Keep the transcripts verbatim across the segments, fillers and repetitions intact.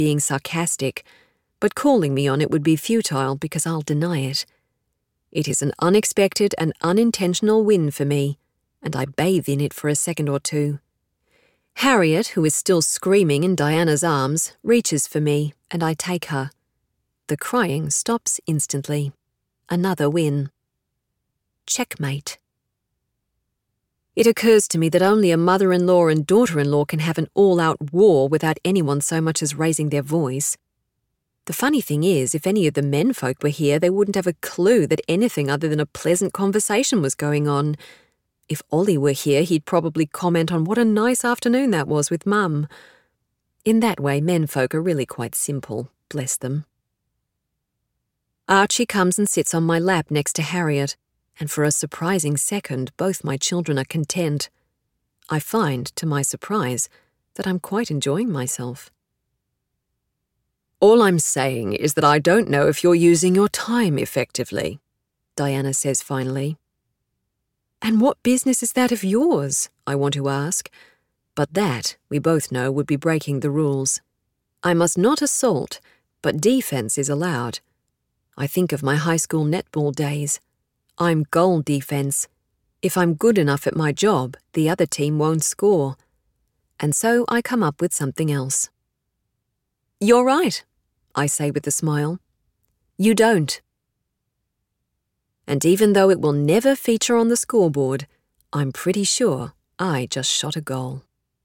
being sarcastic, but calling me on it would be futile because I'll deny it. It is an unexpected and unintentional win for me, and I bathe in it for a second or two. Harriet, who is still screaming in Diana's arms, reaches for me, and I take her. The crying stops instantly. Another win. Checkmate. It occurs to me that only a mother-in-law and daughter-in-law can have an all-out war without anyone so much as raising their voice. The funny thing is, if any of the menfolk were here, they wouldn't have a clue that anything other than a pleasant conversation was going on. If Ollie were here, he'd probably comment on what a nice afternoon that was with Mum. In that way, menfolk are really quite simple, bless them. Archie comes and sits on my lap next to Harriet, and for a surprising second, both my children are content. I find, to my surprise, that I'm quite enjoying myself. "All I'm saying is that I don't know if you're using your time effectively," Diana says finally. "And what business is that of yours?" I want to ask, but that, we both know, would be breaking the rules. I must not assault, but defense is allowed. I think of my high school netball days. I'm goal defense. If I'm good enough at my job, the other team won't score. And so I come up with something else. "You're right," I say with a smile. "You don't." And even though it will never feature on the scoreboard, I'm pretty sure I just shot a goal.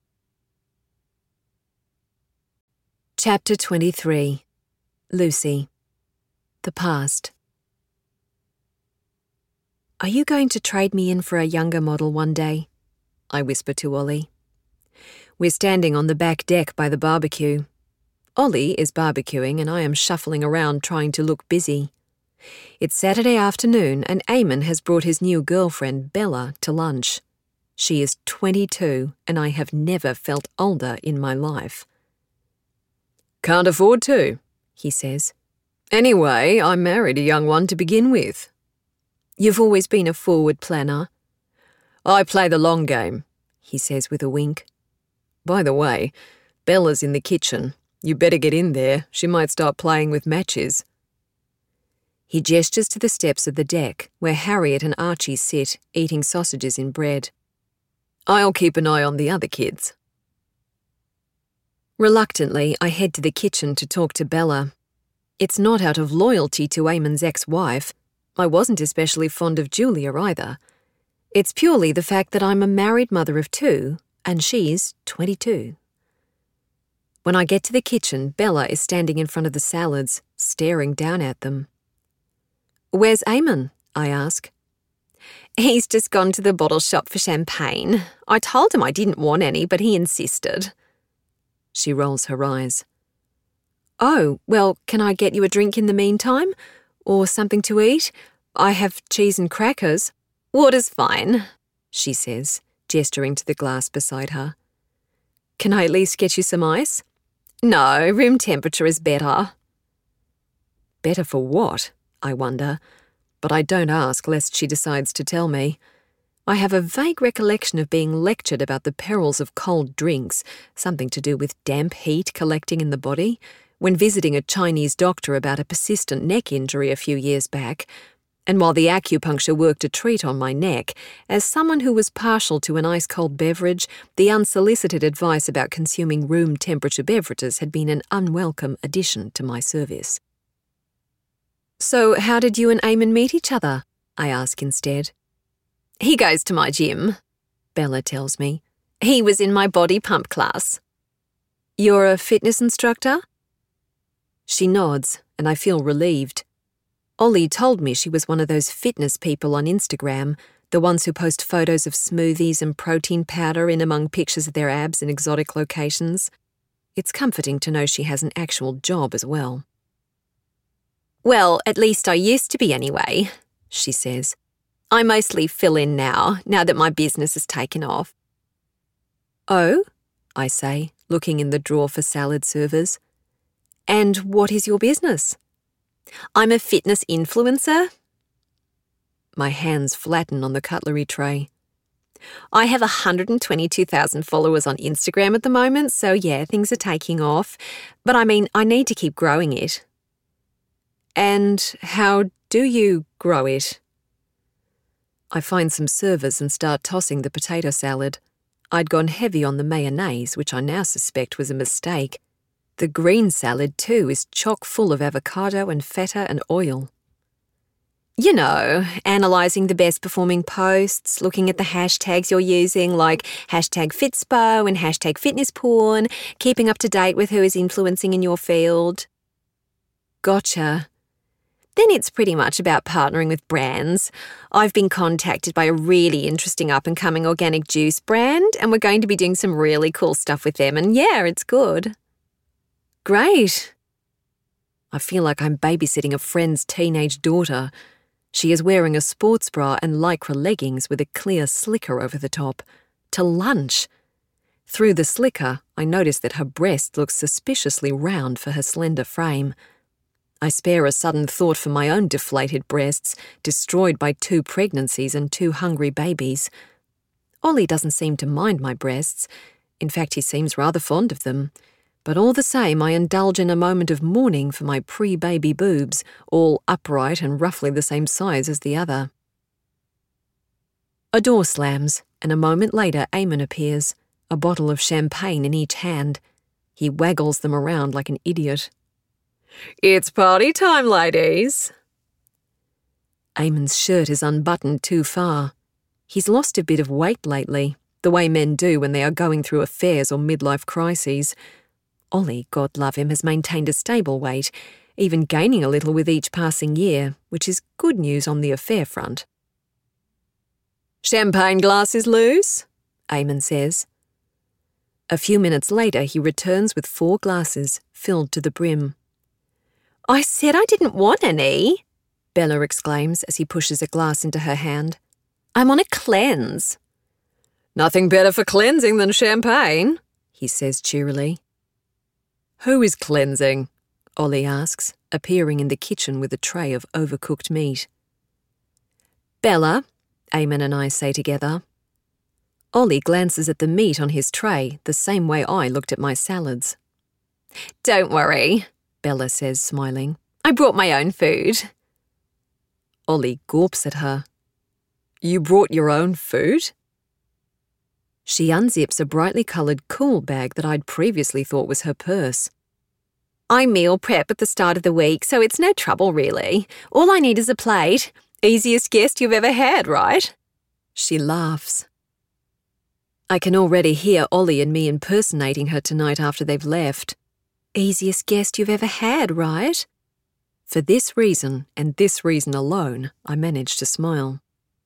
Chapter twenty-three. Lucy. The past. "Are you going to trade me in for a younger model one day?" I whisper to Ollie. We're standing on the back deck by the barbecue. Ollie is barbecuing and I am shuffling around trying to look busy. It's Saturday afternoon and Eamon has brought his new girlfriend, Bella, to lunch. She is twenty-two and I have never felt older in my life. "Can't afford to," he says. "Anyway, I married a young one to begin with." "You've always been a forward planner." "I play the long game," he says with a wink. "By the way, Bella's in the kitchen. You better get in there. She might start playing with matches." He gestures to the steps of the deck, where Harriet and Archie sit, eating sausages in bread. "I'll keep an eye on the other kids." Reluctantly, I head to the kitchen to talk to Bella. It's not out of loyalty to Eamon's ex-wife. I wasn't especially fond of Julia either. It's purely the fact that I'm a married mother of two, and she's twenty-two. When I get to the kitchen, Bella is standing in front of the salads, staring down at them. "Where's Eamon?" I ask. "He's just gone to the bottle shop for champagne. I told him I didn't want any, but he insisted." She rolls her eyes. "Oh, well, can I get you a drink in the meantime? Or something to eat? I have cheese and crackers." "Water's fine," she says, gesturing to the glass beside her. "Can I at least get you some ice?" "No, room temperature is better." Better for what, I wonder, but I don't ask lest she decides to tell me. I have a vague recollection of being lectured about the perils of cold drinks, something to do with damp heat collecting in the body, when visiting a Chinese doctor about a persistent neck injury a few years back, and while the acupuncture worked a treat on my neck, as someone who was partial to an ice-cold beverage, the unsolicited advice about consuming room-temperature beverages had been an unwelcome addition to my service. "So how did you and Eamon meet each other?" I ask instead. "He goes to my gym," Bella tells me. "He was in my body pump class." "You're a fitness instructor?" She nods, and I feel relieved. Ollie told me she was one of those fitness people on Instagram, the ones who post photos of smoothies and protein powder in among pictures of their abs in exotic locations. It's comforting to know she has an actual job as well. "Well, at least I used to be anyway," she says. "I mostly fill in now, now that my business has taken off." "Oh?" I say, looking in the drawer for salad servers. "And what is your business?" "I'm a fitness influencer." My hands flatten on the cutlery tray. I have one hundred twenty-two thousand followers on Instagram at the moment, so yeah, things are taking off. But I mean, I need to keep growing it. And how do you grow it? I find some servers and start tossing the potato salad. I'd gone heavy on the mayonnaise, which I now suspect was a mistake. The green salad, too, is chock full of avocado and feta and oil. You know, analysing the best performing posts, looking at the hashtags you're using, like hashtag Fitspo and hashtag fitness porn, keeping up to date with who is influencing in your field. Gotcha. Then it's pretty much about partnering with brands. I've been contacted by a really interesting up-and-coming organic juice brand, and we're going to be doing some really cool stuff with them, and yeah, it's good. Great. I feel like I'm babysitting a friend's teenage daughter. She is wearing a sports bra and lycra leggings with a clear slicker over the top. To lunch. Through the slicker, I notice that her breast looks suspiciously round for her slender frame. I spare a sudden thought for my own deflated breasts, destroyed by two pregnancies and two hungry babies. Ollie doesn't seem to mind my breasts. In fact, he seems rather fond of them. But all the same, I indulge in a moment of mourning for my pre-baby boobs, all upright and roughly the same size as the other. A door slams, and a moment later Eamon appears, a bottle of champagne in each hand. He waggles them around like an idiot. It's party time, ladies. Eamon's shirt is unbuttoned too far. He's lost a bit of weight lately, the way men do when they are going through affairs or midlife crises. Ollie, God love him, has maintained a stable weight, even gaining a little with each passing year, which is good news on the affair front. Champagne glass is loose, Eamon says. A few minutes later, he returns with four glasses, filled to the brim. I said I didn't want any, Bella exclaims as he pushes a glass into her hand. I'm on a cleanse. Nothing better for cleansing than champagne, he says cheerily. Who is cleansing? Ollie asks, appearing in the kitchen with a tray of overcooked meat. Bella, Eamon and I say together. Ollie glances at the meat on his tray the same way I looked at my salads. Don't worry, Bella says, smiling. I brought my own food. Ollie gawps at her. You brought your own food? She unzips a brightly coloured cool bag that I'd previously thought was her purse. I meal prep at the start of the week, so it's no trouble really. All I need is a plate. Easiest guest you've ever had, right? She laughs. I can already hear Ollie and me impersonating her tonight after they've left. Easiest guest you've ever had, right? For this reason, and this reason alone, I manage to smile.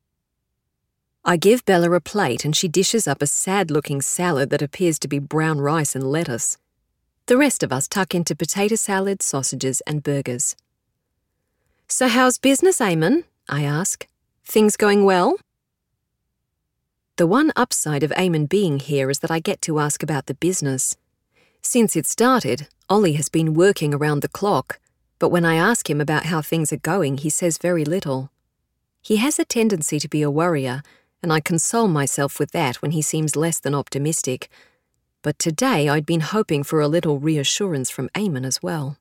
I give Bella a plate and she dishes up a sad-looking salad that appears to be brown rice and lettuce. The rest of us tuck into potato salad, sausages and burgers. So how's business, Eamon? I ask. Things going well? The one upside of Eamon being here is that I get to ask about the business. Since it started, Ollie has been working around the clock, but when I ask him about how things are going, he says very little. He has a tendency to be a worrier, and I console myself with that when he seems less than optimistic. But today I'd been hoping for a little reassurance from Eamon as well.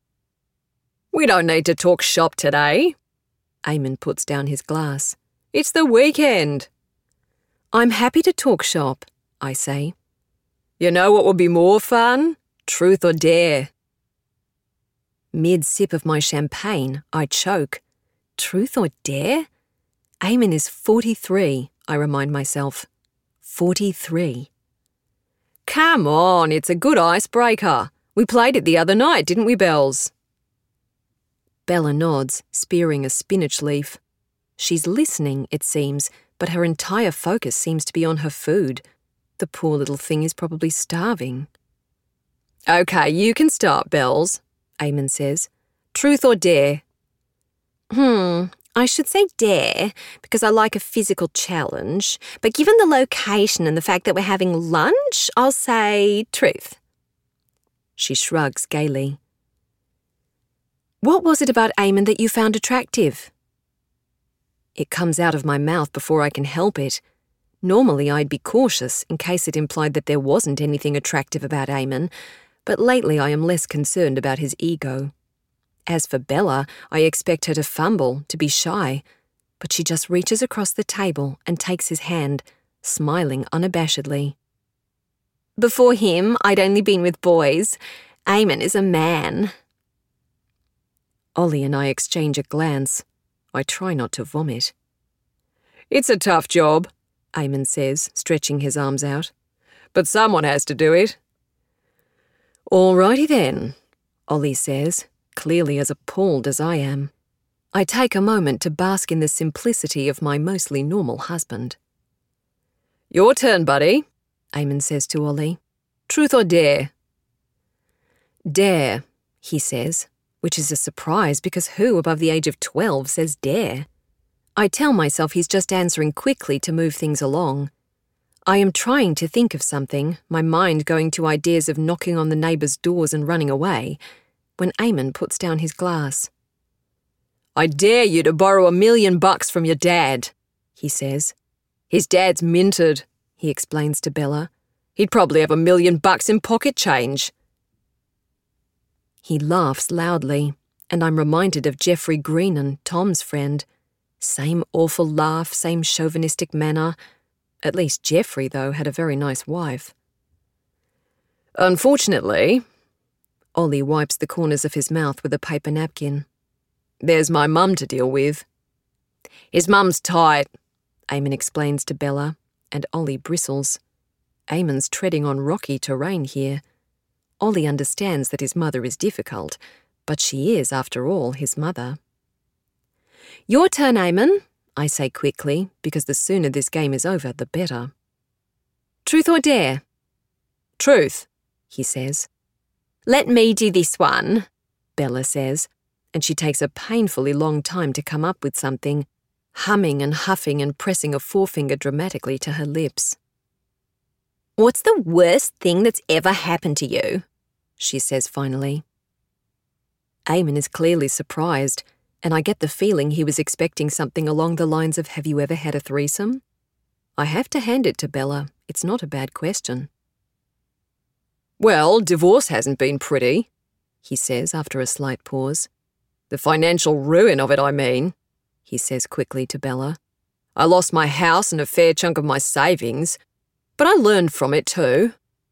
We don't need to talk shop today. Eamon puts down his glass. It's the weekend. I'm happy to talk shop, I say. You know what would be more fun? Truth or dare. Mid-sip of my champagne, I choke. Truth or dare? Eamon is forty-three, I remind myself. forty-three. Come on, it's a good icebreaker. We played it the other night, didn't we, Bells? Bella nods, spearing a spinach leaf. She's listening, it seems, but her entire focus seems to be on her food. The poor little thing is probably starving. Okay, you can start, Bells, Eamon says. Truth or dare? Hmm, I should say dare, because I like a physical challenge, but given the location and the fact that we're having lunch, I'll say truth. She shrugs gaily. What was it about Eamon that you found attractive? It comes out of my mouth before I can help it. Normally I'd be cautious in case it implied that there wasn't anything attractive about Eamon, but lately I am less concerned about his ego. As for Bella, I expect her to fumble, to be shy, but she just reaches across the table and takes his hand, smiling unabashedly. Before him, I'd only been with boys. Eamon is a man. Ollie and I exchange a glance. I try not to vomit. It's a tough job, Eamon says, stretching his arms out. But someone has to do it. All righty then, Ollie says, clearly as appalled as I am. I take a moment to bask in the simplicity of my mostly normal husband. Your turn, buddy, Eamon says to Ollie. Truth or dare? Dare, he says, which is a surprise because who above the age of twelve says dare? I tell myself he's just answering quickly to move things along. I am trying to think of something, my mind going to ideas of knocking on the neighbours' doors and running away, when Eamon puts down his glass. I dare you to borrow a million bucks from your dad, he says. His dad's minted, he explains to Bella. He'd probably have a million bucks in pocket change. He laughs loudly, and I'm reminded of Jeffrey Greenan, Tom's friend. Same awful laugh, same chauvinistic manner. At least Jeffrey, though, had a very nice wife. Unfortunately, Ollie wipes the corners of his mouth with a paper napkin. There's my mum to deal with. His mum's tight, Eamon explains to Bella, and Ollie bristles. Eamon's treading on rocky terrain here. Ollie understands that his mother is difficult, but she is, after all, his mother. Your turn, Eamon, I say quickly, because the sooner this game is over, the better. Truth or dare? Truth, he says. Let me do this one, Bella says, and she takes a painfully long time to come up with something, humming and huffing and pressing a forefinger dramatically to her lips. What's the worst thing that's ever happened to you? She says finally. Eamon is clearly surprised, and I get the feeling he was expecting something along the lines of have you ever had a threesome? I have to hand it to Bella. It's not a bad question. Well, divorce hasn't been pretty, he says after a slight pause. The financial ruin of it, I mean, he says quickly to Bella. I lost my house and a fair chunk of my savings, but I learned from it too.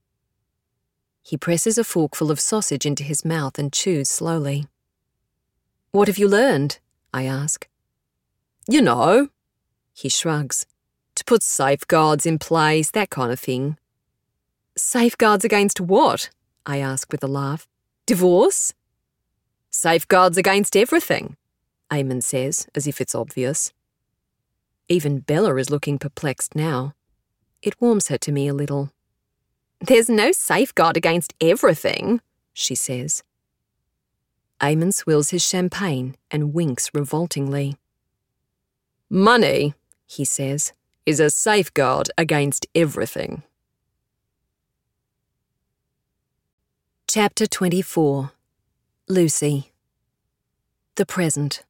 He presses a forkful of sausage into his mouth and chews slowly. What have you learned? I ask. You know, he shrugs. To put safeguards in place, that kind of thing. Safeguards against what? I ask with a laugh. Divorce? Safeguards against everything, Eamon says, as if it's obvious. Even Bella is looking perplexed now. It warms her to me a little. There's no safeguard against everything, she says. Eamon swills his champagne and winks revoltingly. Money, he says, is a safeguard against everything. Chapter twenty-four. Lucy. The present.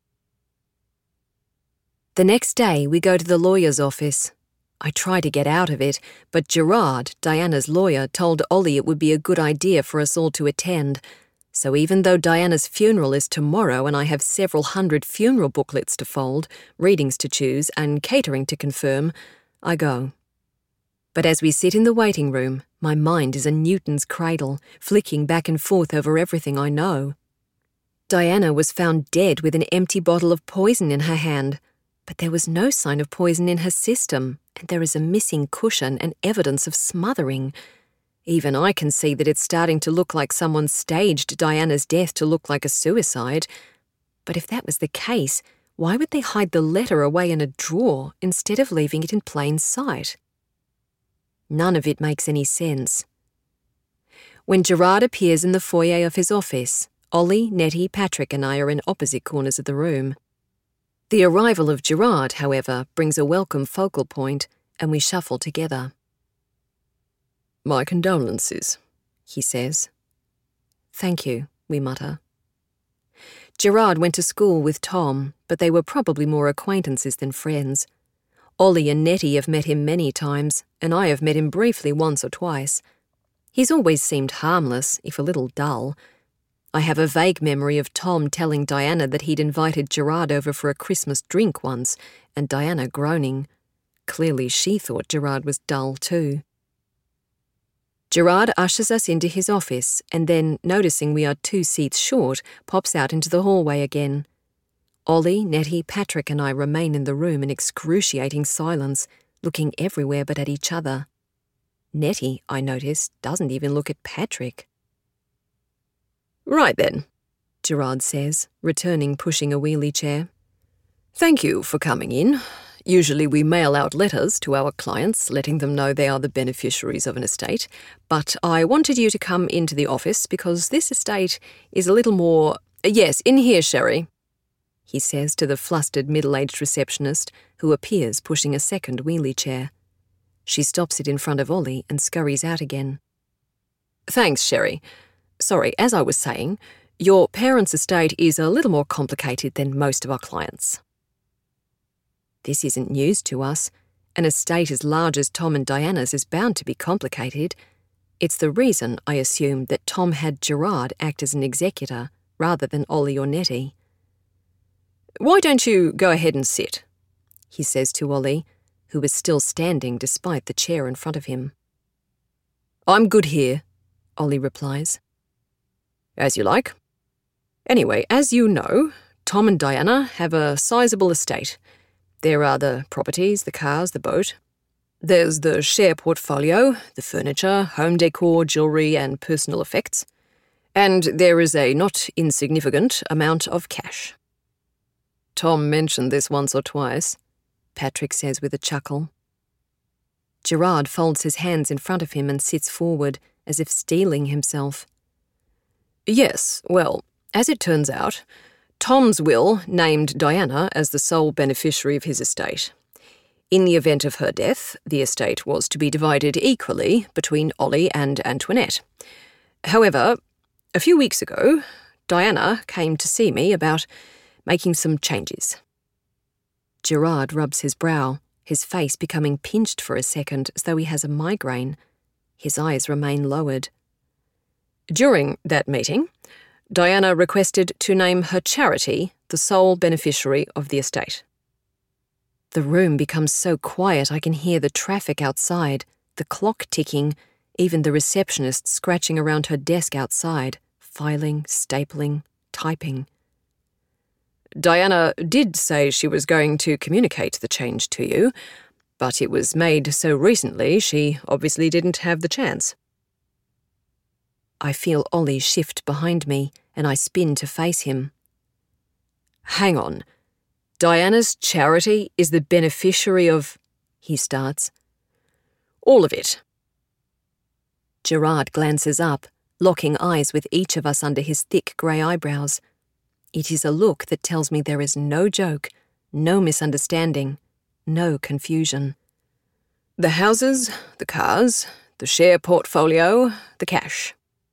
The next day we go to the lawyer's office. I try to get out of it, but Gerard, Diana's lawyer, told Ollie it would be a good idea for us all to attend. So even though Diana's funeral is tomorrow and I have several hundred funeral booklets to fold, readings to choose, and catering to confirm, I go. But as we sit in the waiting room, my mind is a Newton's cradle, flicking back and forth over everything I know. Diana was found dead with an empty bottle of poison in her hand, but there was no sign of poison in her system, and there is a missing cushion and evidence of smothering. Even I can see that it's starting to look like someone staged Diana's death to look like a suicide. But if that was the case, why would they hide the letter away in a drawer instead of leaving it in plain sight? None of it makes any sense. When Gerard appears in the foyer of his office, Ollie, Nettie, Patrick and I are in opposite corners of the room. The arrival of Gerard, however, brings a welcome focal point, and we shuffle together. My condolences, he says. Thank you, we mutter. Gerard went to school with Tom, but they were probably more acquaintances than friends. Ollie and Nettie have met him many times, and I have met him briefly once or twice. He's always seemed harmless, if a little dull. I have a vague memory of Tom telling Diana that he'd invited Gerard over for a Christmas drink once, and Diana groaning. Clearly she thought Gerard was dull too. Gerard ushers us into his office and then, noticing we are two seats short, pops out into the hallway again. Ollie, Nettie, Patrick and I remain in the room in excruciating silence, looking everywhere but at each other. Nettie, I notice, doesn't even look at Patrick. "Right then," Gerard says, returning pushing a wheelie chair. "Thank you for coming in. Usually we mail out letters to our clients letting them know they are the beneficiaries of an estate, but I wanted you to come into the office because this estate is a little more— Yes, in here, Sherry," he says to the flustered middle-aged receptionist who appears pushing a second wheelie chair. She stops it in front of Ollie and scurries out again. "Thanks, Sherry. Sorry, as I was saying, your parents' estate is a little more complicated than most of our clients." This isn't news to us. An estate as large as Tom and Diana's is bound to be complicated. It's the reason, I assume, that Tom had Gerard act as an executor rather than Ollie or Nettie. "Why don't you go ahead and sit?" he says to Ollie, who is still standing despite the chair in front of him. "I'm good here," Ollie replies. "As you like. Anyway, as you know, Tom and Diana have a sizable estate. There are the properties, the cars, the boat. There's the share portfolio, the furniture, home decor, jewellery and personal effects. And there is a not insignificant amount of cash." "Tom mentioned this once or twice," Patrick says with a chuckle. Gerard folds his hands in front of him and sits forward, as if steeling himself. "Yes, well, as it turns out, Tom's will named Diana as the sole beneficiary of his estate. In the event of her death, the estate was to be divided equally between Ollie and Antoinette. However, a few weeks ago, Diana came to see me about making some changes." Gerard rubs his brow, his face becoming pinched for a second as though he has a migraine. His eyes remain lowered. "During that meeting, Diana requested to name her charity the sole beneficiary of the estate." The room becomes so quiet I can hear the traffic outside, the clock ticking, even the receptionist scratching around her desk outside, filing, stapling, typing. "Diana did say she was going to communicate the change to you, but it was made so recently she obviously didn't have the chance." I feel Ollie shift behind me, and I spin to face him. "Hang on. Diana's charity is the beneficiary of—" he starts. "All of it." Gerard glances up, locking eyes with each of us under his thick grey eyebrows. It is a look that tells me there is no joke, no misunderstanding, no confusion. "The houses, the cars, the share portfolio, the cash."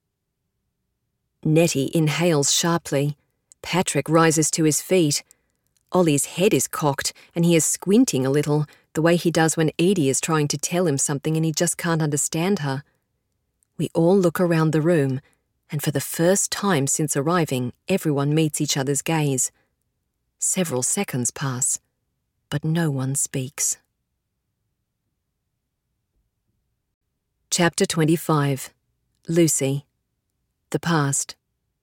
Nettie inhales sharply. Patrick rises to his feet. Ollie's head is cocked and he is squinting a little, the way he does when Edie is trying to tell him something and he just can't understand her. We all look around the room, and for the first time since arriving, everyone meets each other's gaze. Several seconds pass, but no one speaks. Chapter twenty-five. Lucy. The past.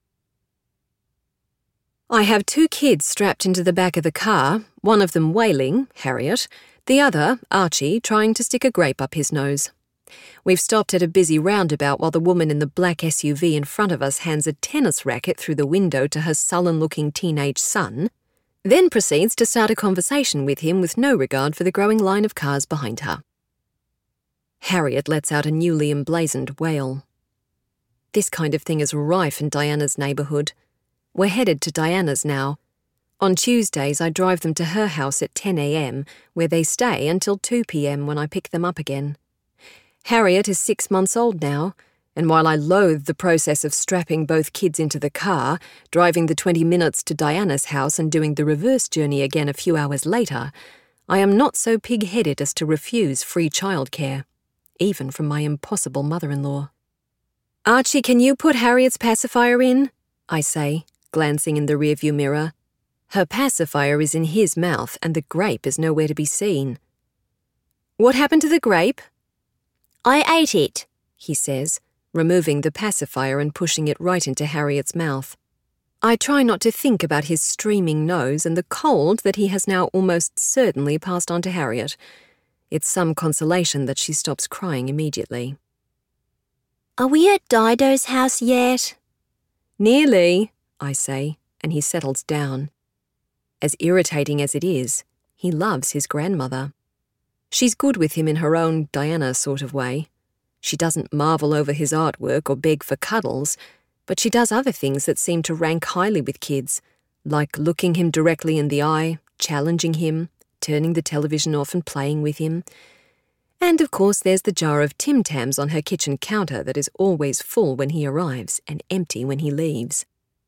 I have two kids strapped into the back of the car, one of them wailing, Harriet, the other, Archie, trying to stick a grape up his nose. We've stopped at a busy roundabout while the woman in the black S U V in front of us hands a tennis racket through the window to her sullen-looking teenage son, then proceeds to start a conversation with him with no regard for the growing line of cars behind her. Harriet lets out a newly emblazoned wail. This kind of thing is rife in Diana's neighbourhood. We're headed to Diana's now. On Tuesdays, I drive them to her house at ten a.m, where they stay until two p.m. when I pick them up again. Harriet is six months old now, and while I loathe the process of strapping both kids into the car, driving the twenty minutes to Diana's house and doing the reverse journey again a few hours later, I am not so pig-headed as to refuse free childcare, even from my impossible mother-in-law. "Archie, can you put Harriet's pacifier in?" I say, glancing in the rearview mirror. Her pacifier is in his mouth and the grape is nowhere to be seen. "What happened to the grape?" "I ate it," he says, removing the pacifier and pushing it right into Harriet's mouth. I try not to think about his streaming nose and the cold that he has now almost certainly passed on to Harriet. It's some consolation that she stops crying immediately. "Are we at Dido's house yet?" "Nearly," I say, and he settles down. As irritating as it is, he loves his grandmother. She's good with him in her own Diana sort of way. She doesn't marvel over his artwork or beg for cuddles, but she does other things that seem to rank highly with kids, like looking him directly in the eye, challenging him, turning the television off and playing with him. And of course there's the jar of Tim Tams on her kitchen counter that is always full when he arrives and empty when he leaves.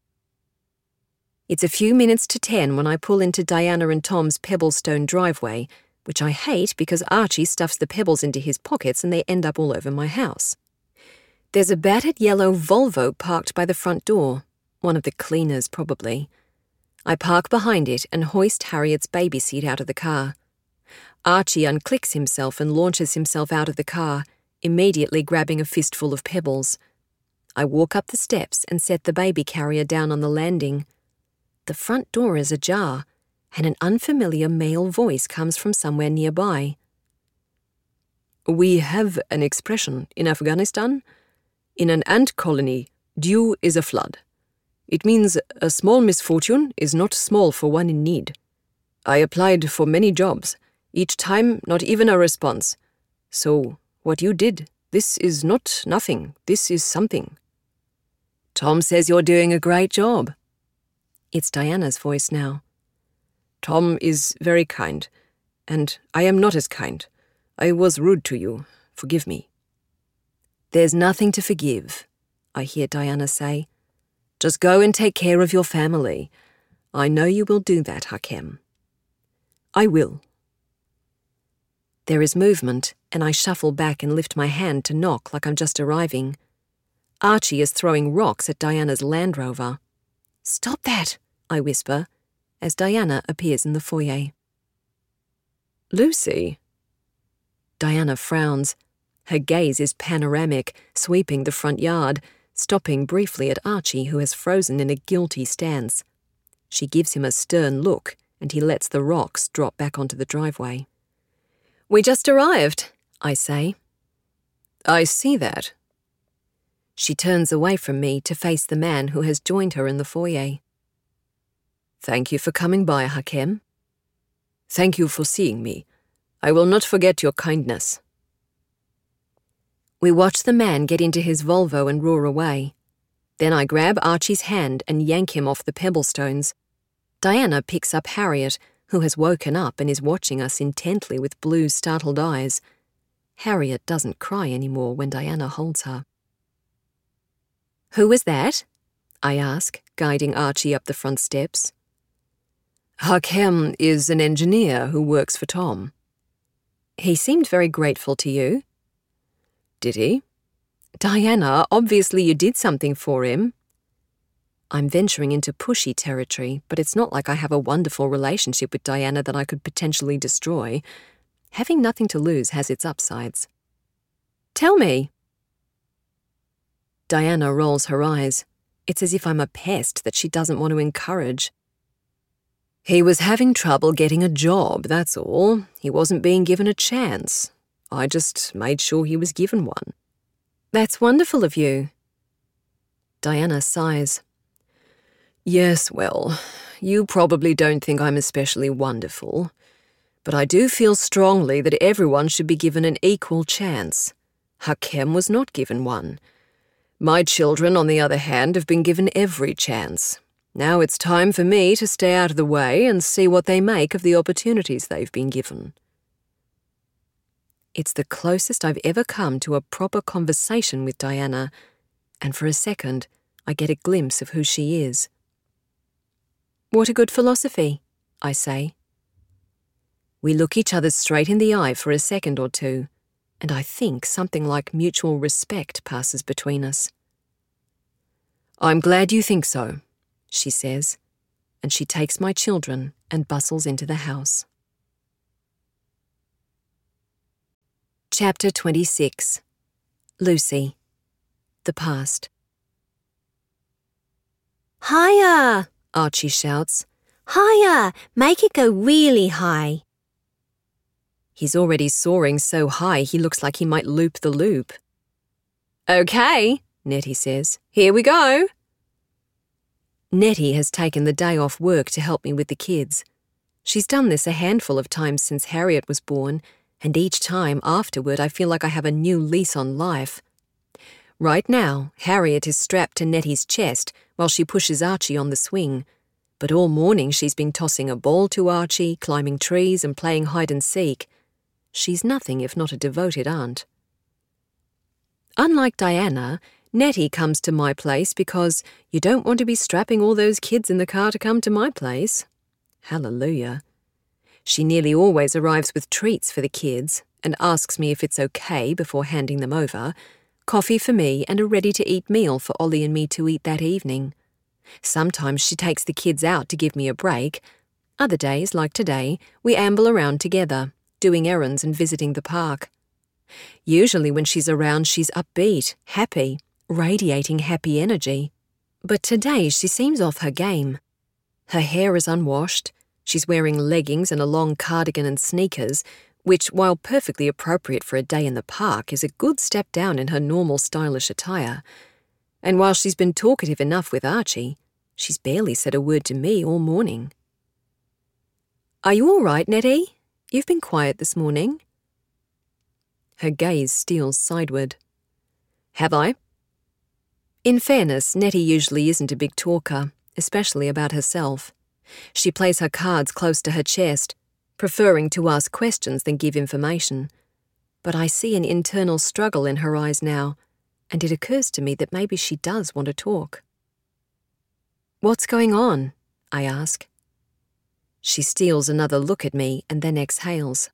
It's a few minutes to ten when I pull into Diana and Tom's Pebblestone driveway, which I hate because Archie stuffs the pebbles into his pockets and they end up all over my house. There's a battered yellow Volvo parked by the front door, one of the cleaners probably. I park behind it and hoist Harriet's baby seat out of the car. Archie unclicks himself and launches himself out of the car, immediately grabbing a fistful of pebbles. I walk up the steps and set the baby carrier down on the landing. The front door is ajar, and an unfamiliar male voice comes from somewhere nearby. "We have an expression in Afghanistan. In an ant colony, dew is a flood. It means a small misfortune is not small for one in need. I applied for many jobs, each time not even a response. So, what you did, this is not nothing, this is something." "Tom says you're doing a great job." It's Diana's voice now. "Tom is very kind, and I am not as kind. I was rude to you. Forgive me." "There's nothing to forgive," I hear Diana say. "Just go and take care of your family. I know you will do that, Hakem." "I will." There is movement, and I shuffle back and lift my hand to knock like I'm just arriving. Archie is throwing rocks at Diana's Land Rover. "Stop that," I whisper, as Diana appears in the foyer. "Lucy?" Diana frowns. Her gaze is panoramic, sweeping the front yard, stopping briefly at Archie, who has frozen in a guilty stance. She gives him a stern look, and he lets the rocks drop back onto the driveway. "We just arrived," I say. "I see that." She turns away from me to face the man who has joined her in the foyer. "Thank you for coming by, Hakem. Thank you for seeing me. I will not forget your kindness." We watch the man get into his Volvo and roar away. Then I grab Archie's hand and yank him off the pebblestones. Diana picks up Harriet, who has woken up and is watching us intently with blue, startled eyes. Harriet doesn't cry anymore when Diana holds her. "Who was that?" I ask, guiding Archie up the front steps. "Hakem is an engineer who works for Tom." "He seemed very grateful to you." "Did he?" "Diana, obviously you did something for him." I'm venturing into pushy territory, but it's not like I have a wonderful relationship with Diana that I could potentially destroy. Having nothing to lose has its upsides. "Tell me." Diana rolls her eyes. It's as if I'm a pest that she doesn't want to encourage. "He was having trouble getting a job, that's all. He wasn't being given a chance. I just made sure he was given one." "That's wonderful of you." Diana sighs. "Yes, well, you probably don't think I'm especially wonderful, but I do feel strongly that everyone should be given an equal chance. Hakem was not given one. My children, on the other hand, have been given every chance. Now it's time for me to stay out of the way and see what they make of the opportunities they've been given." It's the closest I've ever come to a proper conversation with Diana, and for a second, I get a glimpse of who she is. "What a good philosophy," I say. We look each other straight in the eye for a second or two, and I think something like mutual respect passes between us. "I'm glad you think so," she says, and she takes my children and bustles into the house. Chapter twenty-six. Lucy. The Past. Higher! Archie shouts. Higher! Make it go really high. He's already soaring so high he looks like he might loop the loop. "Okay," Nettie says. "Here we go." Nettie has taken the day off work to help me with the kids. She's done this a handful of times since Harriet was born, and each time afterward I feel like I have a new lease on life. Right now, Harriet is strapped to Nettie's chest while she pushes Archie on the swing, but all morning she's been tossing a ball to Archie, climbing trees and playing hide-and-seek. She's nothing if not a devoted aunt. Unlike Diana, Nettie comes to my place because you don't want to be strapping all those kids in the car to come to my place. Hallelujah. She nearly always arrives with treats for the kids and asks me if it's okay before handing them over, coffee for me and a ready-to-eat meal for Ollie and me to eat that evening. Sometimes she takes the kids out to give me a break. Other days, like today, we amble around together, doing errands and visiting the park. Usually when she's around, she's upbeat, happy, radiating happy energy. But today she seems off her game. Her hair is unwashed. She's wearing leggings and a long cardigan and sneakers, which, while perfectly appropriate for a day in the park, is a good step down in her normal stylish attire. And while she's been talkative enough with Archie, she's barely said a word to me all morning. "Are you all right, Nettie? You've been quiet this morning." Her gaze steals sideward. "Have I?" In fairness, Nettie usually isn't a big talker, especially about herself. She plays her cards close to her chest, preferring to ask questions than give information. But I see an internal struggle in her eyes now, and it occurs to me that maybe she does want to talk. "What's going on?" I ask. She steals another look at me and then exhales.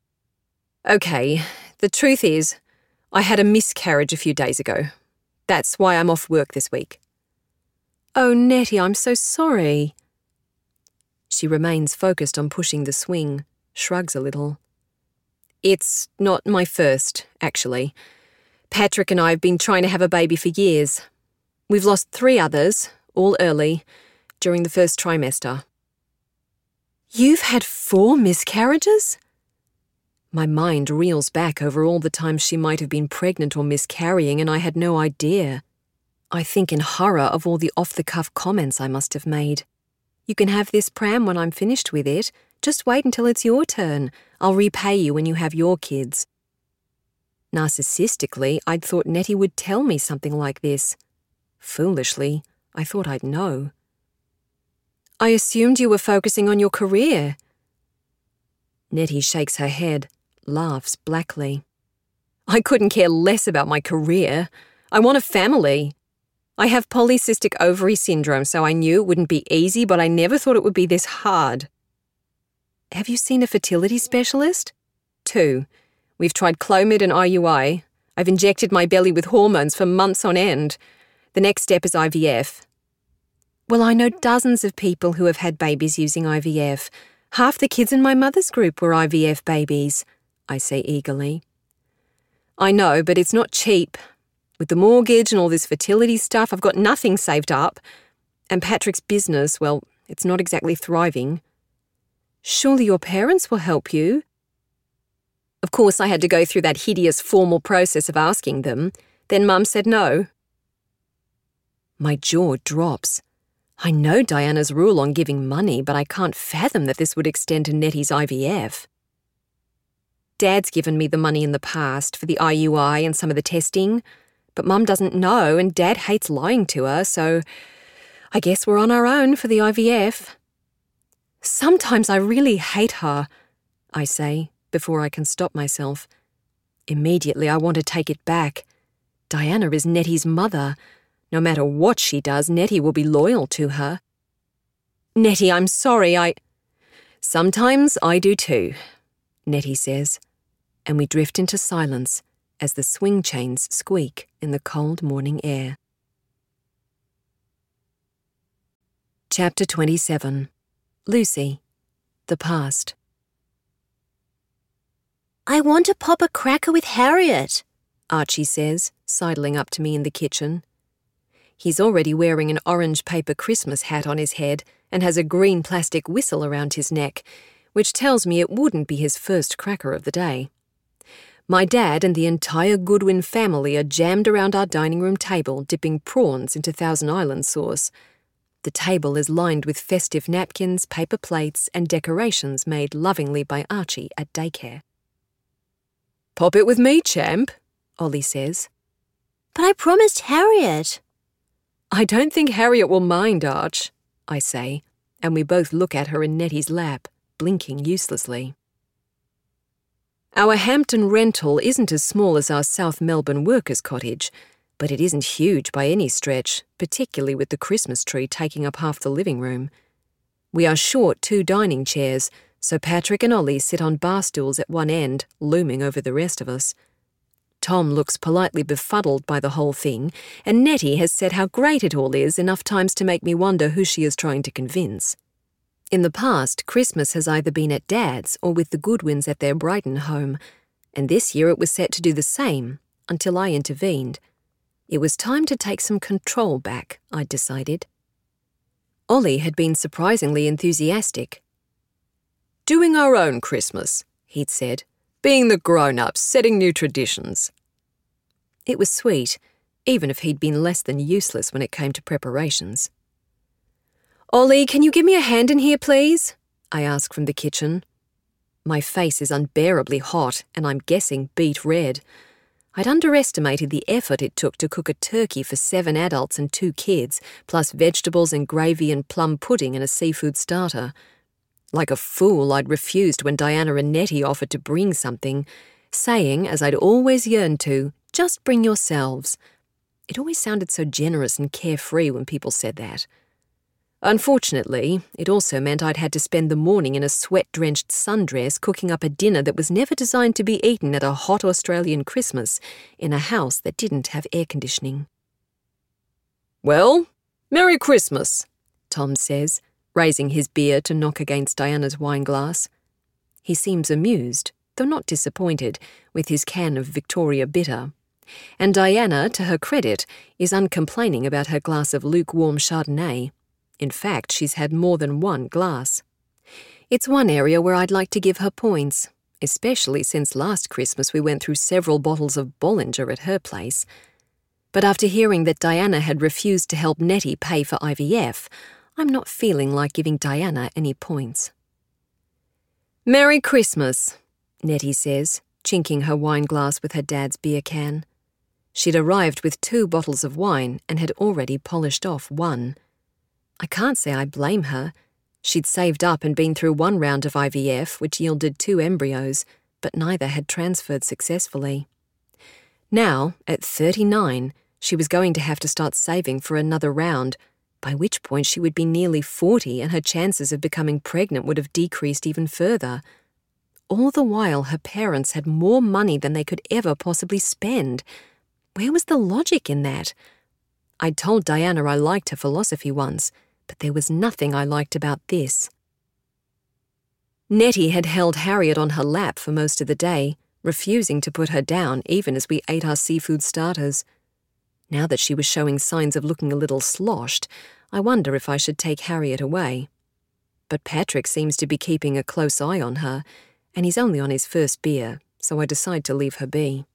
"Okay, the truth is, I had a miscarriage a few days ago. That's why I'm off work this week." "Oh, Nettie, I'm so sorry." She remains focused on pushing the swing, shrugs a little. "It's not my first, actually. Patrick and I have been trying to have a baby for years. We've lost three others, all early, during the first trimester." "You've had four miscarriages?" My mind reels back over all the times she might have been pregnant or miscarrying, and I had no idea. I think in horror of all the off-the-cuff comments I must have made. "You can have this pram when I'm finished with it. Just wait until it's your turn. I'll repay you when you have your kids." Narcissistically, I'd thought Nettie would tell me something like this. Foolishly, I thought I'd know. "I assumed you were focusing on your career." Nettie shakes her head, laughs blackly. "I couldn't care less about my career. I want a family. I have polycystic ovary syndrome, so I knew it wouldn't be easy, but I never thought it would be this hard." "Have you seen a fertility specialist?" "Two. We've tried Clomid and I U I. I've injected my belly with hormones for months on end. The next step is I V F." "Well, I know dozens of people who have had babies using I V F. Half the kids in my mother's group were I V F babies," I say eagerly. "I know, but it's not cheap. With the mortgage and all this fertility stuff, I've got nothing saved up. And Patrick's business, well, it's not exactly thriving." "Surely your parents will help you." Of course, I had to go through that hideous formal process of asking them. Then Mum said no. My jaw drops. I know Diana's rule on giving money, but I can't fathom that this would extend to Nettie's I V F. Dad's given me the money in the past for the I U I and some of the testing, but Mum doesn't know and Dad hates lying to her, so I guess we're on our own for the I V F. Sometimes I really hate her, I say, before I can stop myself. Immediately I want to take it back. Diana is Nettie's mother. No matter what she does, Nettie will be loyal to her. Nettie, I'm sorry, I... Sometimes I do too. Nettie says, and we drift into silence as the swing chains squeak in the cold morning air. Chapter twenty-seven. Lucy. The Past. I want to pop a cracker with Harriet, Archie says, sidling up to me in the kitchen. He's already wearing an orange paper Christmas hat on his head and has a green plastic whistle around his neck, which tells me it wouldn't be his first cracker of the day. My dad and the entire Goodwin family are jammed around our dining room table dipping prawns into Thousand Island sauce. The table is lined with festive napkins, paper plates, and decorations made lovingly by Archie at daycare. "Pop it with me, champ," Ollie says. But I promised Harriet. "I don't think Harriet will mind, Arch," I say, and we both look at her in Nettie's lap, blinking uselessly. Our Hampton rental isn't as small as our South Melbourne workers' cottage, but it isn't huge by any stretch, particularly with the Christmas tree taking up half the living room. We are short two dining chairs, so Patrick and Ollie sit on bar stools at one end, looming over the rest of us. Tom looks politely befuddled by the whole thing, and Nettie has said how great it all is enough times to make me wonder who she is trying to convince. In the past, Christmas has either been at Dad's or with the Goodwins at their Brighton home, and this year it was set to do the same, until I intervened. It was time to take some control back, I'd decided. Ollie had been surprisingly enthusiastic. "Doing our own Christmas," he'd said. "Being the grown-ups, setting new traditions." It was sweet, even if he'd been less than useless when it came to preparations. "Ollie, can you give me a hand in here, please?" I ask from the kitchen. My face is unbearably hot, and I'm guessing beet red. I'd underestimated the effort it took to cook a turkey for seven adults and two kids, plus vegetables and gravy and plum pudding and a seafood starter. Like a fool, I'd refused when Diana and Nettie offered to bring something, saying, as I'd always yearned to, "Just bring yourselves." It always sounded so generous and carefree when people said that. Unfortunately, it also meant I'd had to spend the morning in a sweat-drenched sundress cooking up a dinner that was never designed to be eaten at a hot Australian Christmas in a house that didn't have air conditioning. "Well, Merry Christmas," Tom says, raising his beer to knock against Diana's wine glass. He seems amused, though not disappointed, with his can of Victoria Bitter. And Diana, to her credit, is uncomplaining about her glass of lukewarm Chardonnay. In fact, she's had more than one glass. It's one area where I'd like to give her points, especially since last Christmas we went through several bottles of Bollinger at her place. But after hearing that Diana had refused to help Nettie pay for I V F, I'm not feeling like giving Diana any points. "Merry Christmas," Nettie says, chinking her wine glass with her dad's beer can. She'd arrived with two bottles of wine and had already polished off one. I can't say I blame her. She'd saved up and been through one round of I V F, which yielded two embryos, but neither had transferred successfully. Now, at thirty-nine, she was going to have to start saving for another round, by which point she would be nearly forty and her chances of becoming pregnant would have decreased even further. All the while, her parents had more money than they could ever possibly spend. Where was the logic in that? I'd told Diana I liked her philosophy once, but there was nothing I liked about this. Nettie had held Harriet on her lap for most of the day, refusing to put her down even as we ate our seafood starters. Now that she was showing signs of looking a little sloshed, I wonder if I should take Harriet away. But Patrick seems to be keeping a close eye on her, and he's only on his first beer, so I decide to leave her be.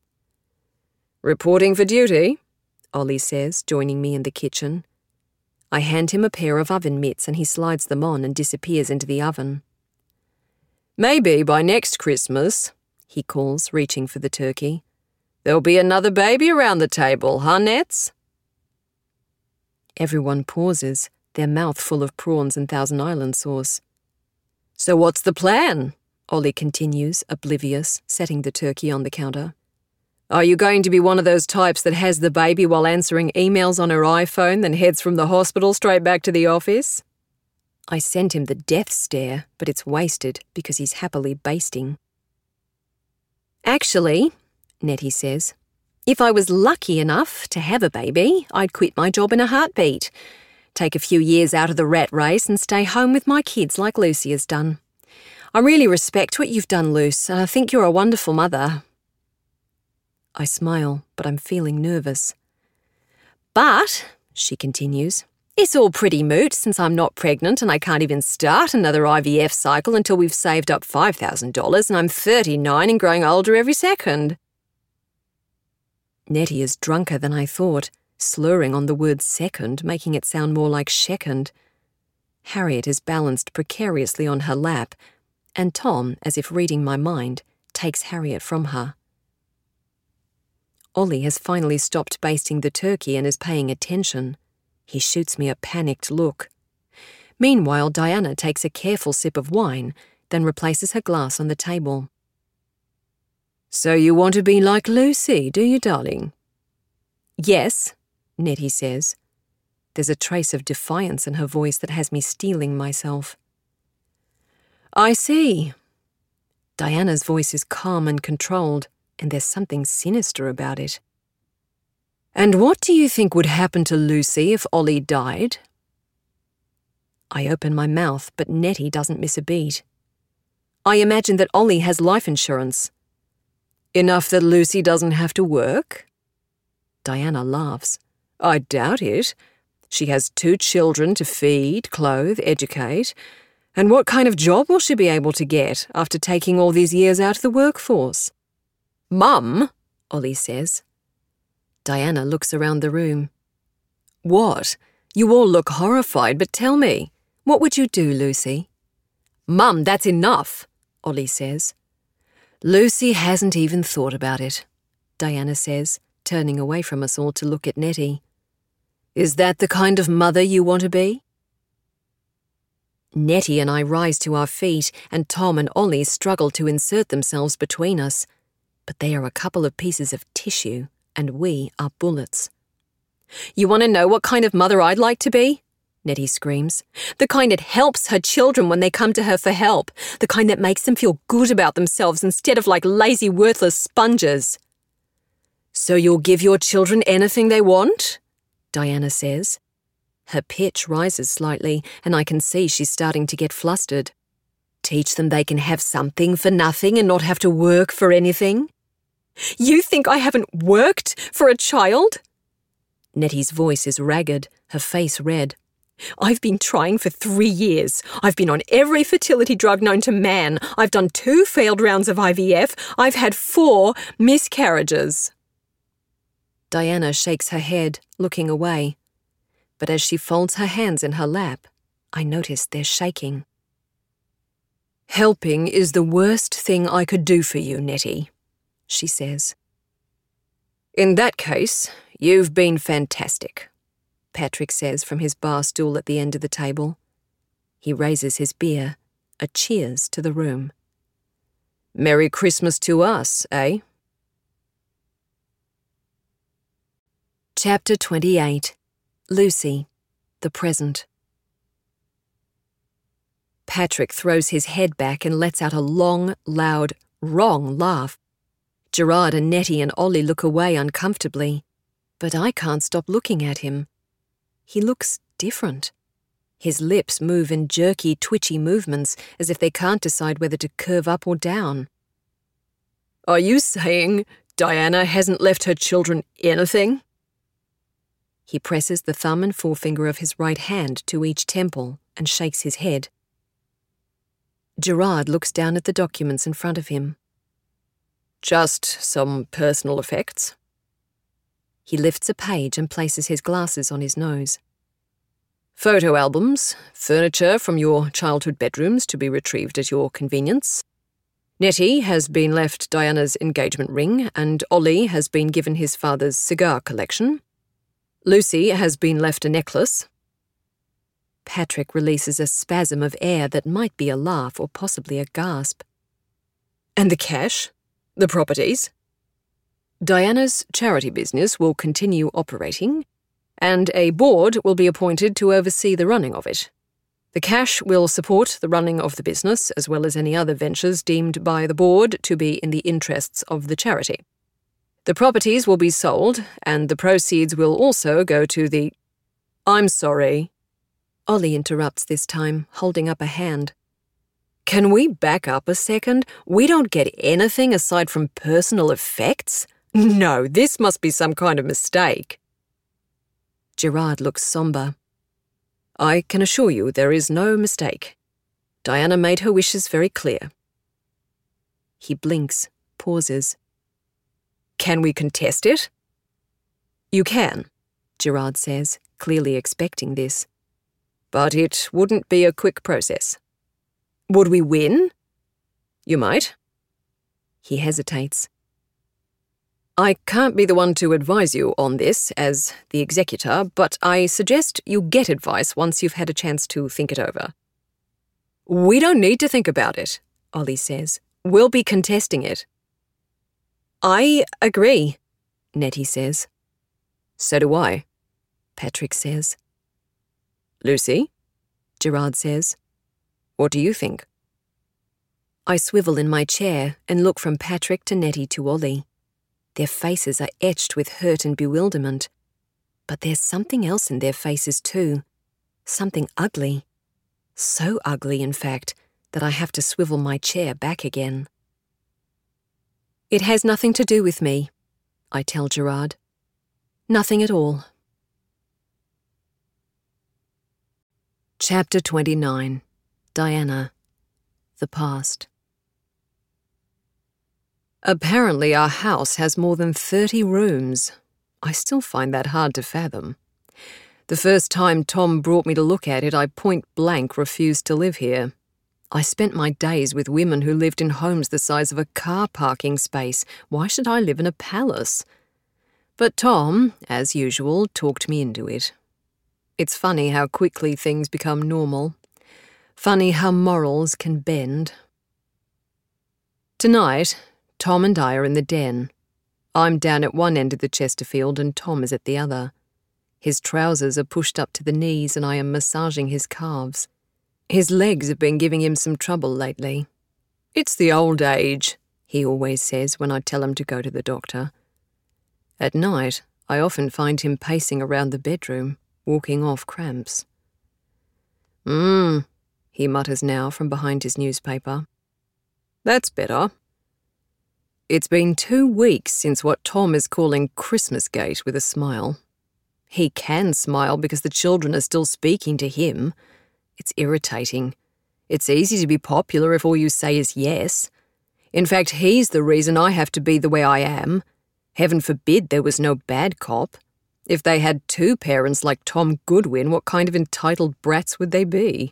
"Reporting for duty," Ollie says, joining me in the kitchen. I hand him a pair of oven mitts and he slides them on and disappears into the oven. "Maybe by next Christmas," he calls, reaching for the turkey, "there'll be another baby around the table, huh, Nets?" Everyone pauses, their mouth full of prawns and Thousand Island sauce. "So what's the plan?" Ollie continues, oblivious, setting the turkey on the counter. "Are you going to be one of those types that has the baby while answering emails on her iPhone, then heads from the hospital straight back to the office?" I sent him the death stare, but it's wasted because he's happily basting. Actually, Nettie says, if I was lucky enough to have a baby, I'd quit my job in a heartbeat, take a few years out of the rat race and stay home with my kids like Lucy has done. I really respect what you've done, Luce, and I think you're a wonderful mother. I smile, but I'm feeling nervous. But, she continues, it's all pretty moot since I'm not pregnant and I can't even start another I V F cycle until we've saved up five thousand dollars and I'm thirty-nine and growing older every second. Nettie is drunker than I thought, slurring on the word second, making it sound more like shekend. Harriet is balanced precariously on her lap, and Tom, as if reading my mind, takes Harriet from her. Ollie has finally stopped basting the turkey and is paying attention. He shoots me a panicked look. Meanwhile, Diana takes a careful sip of wine, then replaces her glass on the table. So you want to be like Lucy, do you, darling? Yes, Nettie says. There's a trace of defiance in her voice that has me steeling myself. I see. Diana's voice is calm and controlled, and there's something sinister about it. And what do you think would happen to Lucy if Ollie died? I open my mouth, but Nettie doesn't miss a beat. I imagine that Ollie has life insurance. Enough that Lucy doesn't have to work? Diana laughs. I doubt it. She has two children to feed, clothe, educate. And what kind of job will she be able to get after taking all these years out of the workforce? Mum, Ollie says. Diana looks around the room. What? You all look horrified, but tell me, what would you do, Lucy? Mum, that's enough, Ollie says. Lucy hasn't even thought about it, Diana says, turning away from us all to look at Nettie. Is that the kind of mother you want to be? Nettie and I rise to our feet, and Tom and Ollie struggle to insert themselves between us. But they are a couple of pieces of tissue, and we are bullets. You want to know what kind of mother I'd like to be? Nettie screams. The kind that helps her children when they come to her for help. The kind that makes them feel good about themselves instead of like lazy, worthless sponges. So you'll give your children anything they want? Diana says. Her pitch rises slightly, and I can see she's starting to get flustered. Teach them they can have something for nothing and not have to work for anything? You think I haven't worked for a child? Nettie's voice is ragged, her face red. I've been trying for three years. I've been on every fertility drug known to man. I've done two failed rounds of I V F. I've had four miscarriages. Diana shakes her head, looking away. But as she folds her hands in her lap, I notice they're shaking. Helping is the worst thing I could do for you, Nettie, she says. In that case, you've been fantastic, Patrick says from his bar stool at the end of the table. He raises his beer, a cheers to the room. Merry Christmas to us, eh? Chapter twenty-eight. Lucy, the present. Patrick throws his head back and lets out a long, loud, wrong laugh. Gerard and Nettie and Ollie look away uncomfortably, but I can't stop looking at him. He looks different. His lips move in jerky, twitchy movements as if they can't decide whether to curve up or down. Are you saying Diana hasn't left her children anything? He presses the thumb and forefinger of his right hand to each temple and shakes his head. Gerard looks down at the documents in front of him. Just some personal effects. He lifts a page and places his glasses on his nose. Photo albums, furniture from your childhood bedrooms to be retrieved at your convenience. Nettie has been left Diana's engagement ring, and Ollie has been given his father's cigar collection. Lucy has been left a necklace. Patrick releases a spasm of air that might be a laugh or possibly a gasp. And the cash? The properties? Diana's charity business will continue operating, and a board will be appointed to oversee the running of it. The cash will support the running of the business, as well as any other ventures deemed by the board to be in the interests of the charity. The properties will be sold, and the proceeds will also go to the— I'm sorry. Ollie interrupts this time, holding up a hand. Can we back up a second? We don't get anything aside from personal effects? No, this must be some kind of mistake. Gerard looks sombre. I can assure you there is no mistake. Diana made her wishes very clear. He blinks, pauses. Can we contest it? You can, Gerard says, clearly expecting this. But it wouldn't be a quick process. Would we win? You might. He hesitates. I can't be the one to advise you on this as the executor, but I suggest you get advice once you've had a chance to think it over. We don't need to think about it, Ollie says. We'll be contesting it. I agree, Nettie says. So do I, Patrick says. Lucy? Gerard says. What do you think? I swivel in my chair and look from Patrick to Nettie to Ollie. Their faces are etched with hurt and bewilderment. But there's something else in their faces too. Something ugly. So ugly, in fact, that I have to swivel my chair back again. It has nothing to do with me, I tell Gerard. Nothing at all. Chapter twenty-nine. Diana. The Past. Apparently our house has more than thirty rooms. I still find that hard to fathom. The first time Tom brought me to look at it, I point-blank refused to live here. I spent my days with women who lived in homes the size of a car parking space. Why should I live in a palace? But Tom, as usual, talked me into it. It's funny how quickly things become normal. Funny how morals can bend. Tonight, Tom and I are in the den. I'm down at one end of the Chesterfield and Tom is at the other. His trousers are pushed up to the knees and I am massaging his calves. His legs have been giving him some trouble lately. It's the old age, he always says when I tell him to go to the doctor. At night, I often find him pacing around the bedroom, walking off cramps. Mmm, he mutters now from behind his newspaper. That's better. It's been two weeks since what Tom is calling Christmasgate with a smile. He can smile because the children are still speaking to him. It's irritating. It's easy to be popular if all you say is yes. In fact, he's the reason I have to be the way I am. Heaven forbid there was no bad cop. If they had two parents like Tom Goodwin, what kind of entitled brats would they be?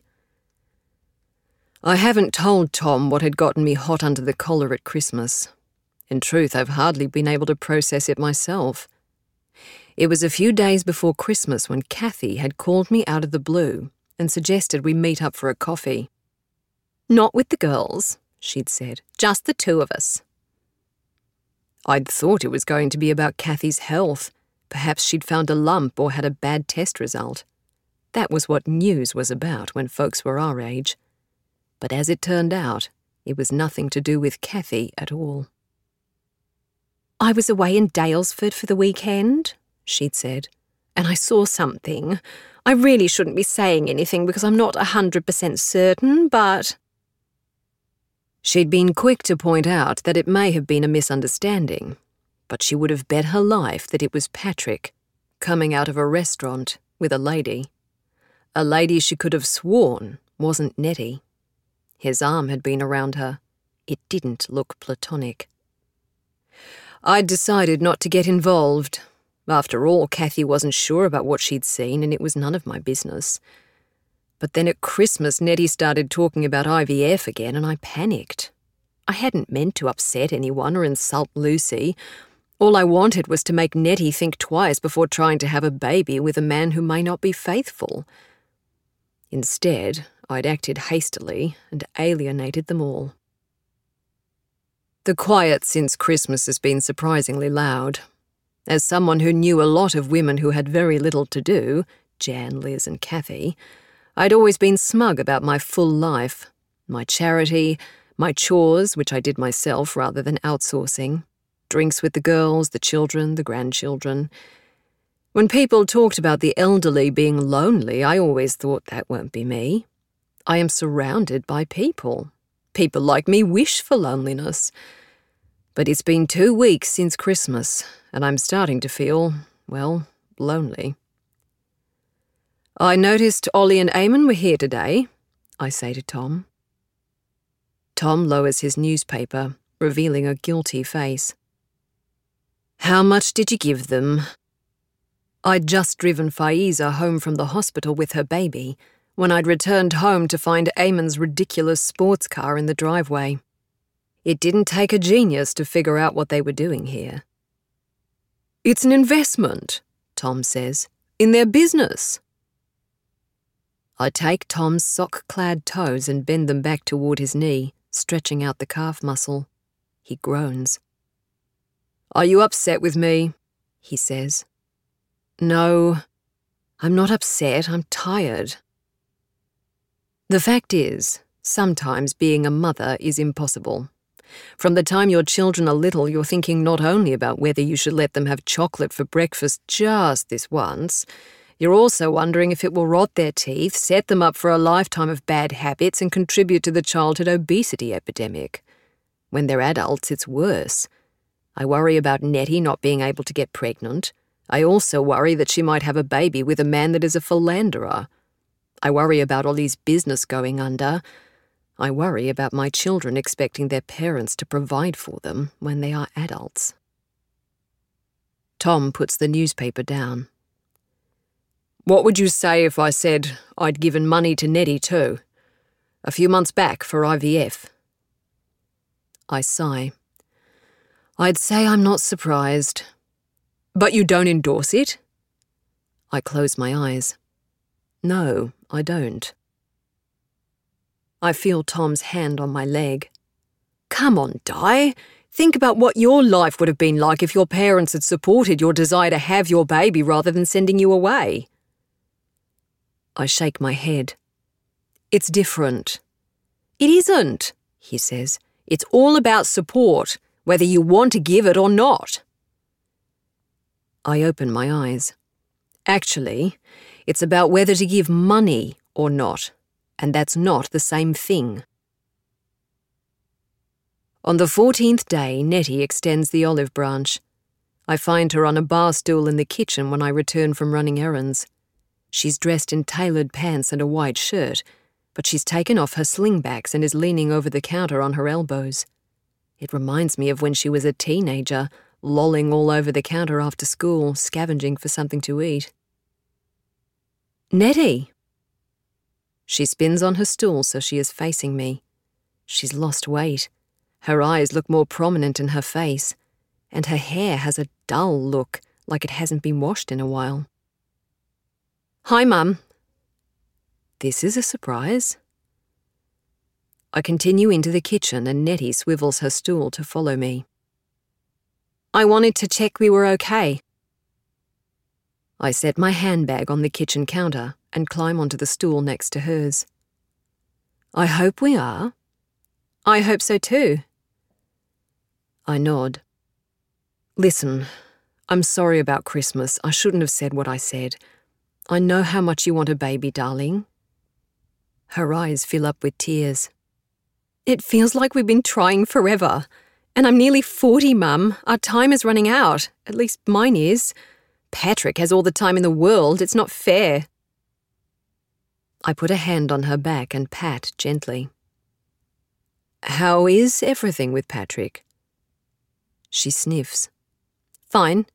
I haven't told Tom what had gotten me hot under the collar at Christmas. In truth, I've hardly been able to process it myself. It was a few days before Christmas when Kathy had called me out of the blue and suggested we meet up for a coffee. Not with the girls, she'd said, just the two of us. I'd thought it was going to be about Kathy's health. Perhaps she'd found a lump or had a bad test result. That was what news was about when folks were our age. But as it turned out, it was nothing to do with Kathy at all. I was away in Dalesford for the weekend, she'd said, and I saw something. I really shouldn't be saying anything because I'm not a hundred percent certain, but... She'd been quick to point out that it may have been a misunderstanding, but she would have bet her life that it was Patrick, coming out of a restaurant with a lady. A lady she could have sworn wasn't Nettie. His arm had been around her. It didn't look platonic. I'd decided not to get involved. After all, Kathy wasn't sure about what she'd seen, and it was none of my business. But then at Christmas, Nettie started talking about I V F again, and I panicked. I hadn't meant to upset anyone or insult Lucy. All I wanted was to make Nettie think twice before trying to have a baby with a man who may not be faithful. Instead, I'd acted hastily and alienated them all. The quiet since Christmas has been surprisingly loud. As someone who knew a lot of women who had very little to do, Jan, Liz and Kathy, I'd always been smug about my full life, my charity, my chores, which I did myself rather than outsourcing, drinks with the girls, the children, the grandchildren. When people talked about the elderly being lonely, I always thought that won't be me. I am surrounded by people. People like me wish for loneliness. But it's been two weeks since Christmas, and I'm starting to feel, well, lonely. I noticed Ollie and Eamon were here today, I say to Tom. Tom lowers his newspaper, revealing a guilty face. How much did you give them? I'd just driven Faiza home from the hospital with her baby when I'd returned home to find Eamon's ridiculous sports car in the driveway. It didn't take a genius to figure out what they were doing here. It's an investment, Tom says, in their business. I take Tom's sock-clad toes and bend them back toward his knee, stretching out the calf muscle. He groans. Are you upset with me? He says. No, I'm not upset, I'm tired. The fact is, sometimes being a mother is impossible. From the time your children are little, you're thinking not only about whether you should let them have chocolate for breakfast just this once, you're also wondering if it will rot their teeth, set them up for a lifetime of bad habits, and contribute to the childhood obesity epidemic. When they're adults, it's worse. I worry about Nettie not being able to get pregnant. I also worry that she might have a baby with a man that is a philanderer. I worry about Ollie's business going under. I worry about my children expecting their parents to provide for them when they are adults. Tom puts the newspaper down. What would you say if I said I'd given money to Nettie too? A few months back for I V F. I sigh. I'd say I'm not surprised. But you don't endorse it? I close my eyes. No, I don't. I feel Tom's hand on my leg. Come on, Di. Think about what your life would have been like if your parents had supported your desire to have your baby rather than sending you away. I shake my head. It's different. It isn't, he says. It's all about support, whether you want to give it or not. I open my eyes. Actually, it's about whether to give money or not, and that's not the same thing. On the fourteenth day, Nettie extends the olive branch. I find her on a bar stool in the kitchen when I return from running errands. She's dressed in tailored pants and a white shirt, but she's taken off her slingbacks and is leaning over the counter on her elbows. It reminds me of when she was a teenager, lolling all over the counter after school, scavenging for something to eat. Nettie! She spins on her stool so she is facing me. She's lost weight. Her eyes look more prominent in her face, and her hair has a dull look, like it hasn't been washed in a while. Hi, Mum. This is a surprise. I continue into the kitchen and Nettie swivels her stool to follow me. I wanted to check we were okay. I set my handbag on the kitchen counter and climb onto the stool next to hers. I hope we are. I hope so too. I nod. Listen, I'm sorry about Christmas. I shouldn't have said what I said. I know how much you want a baby, darling. Her eyes fill up with tears. It feels like we've been trying forever. And I'm nearly forty, Mum. Our time is running out. At least mine is. Patrick has all the time in the world. It's not fair. I put a hand on her back and pat gently. How is everything with Patrick? She sniffs. Fine.